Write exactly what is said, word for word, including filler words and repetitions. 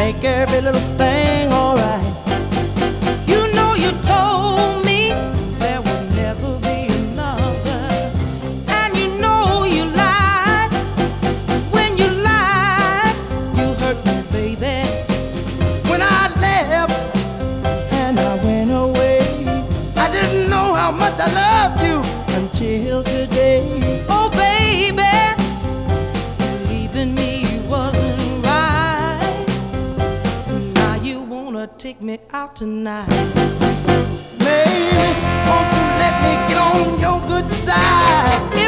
make every little thing alright. You know you told me there would never be another, and you know you lied. When you lied, you hurt me, baby. When I left and I went away, I didn't know how much I loved you until today. Oh baby, leaving me wasn't right. Now you wanna take me out tonight. Baby, won't you let me get on your good side?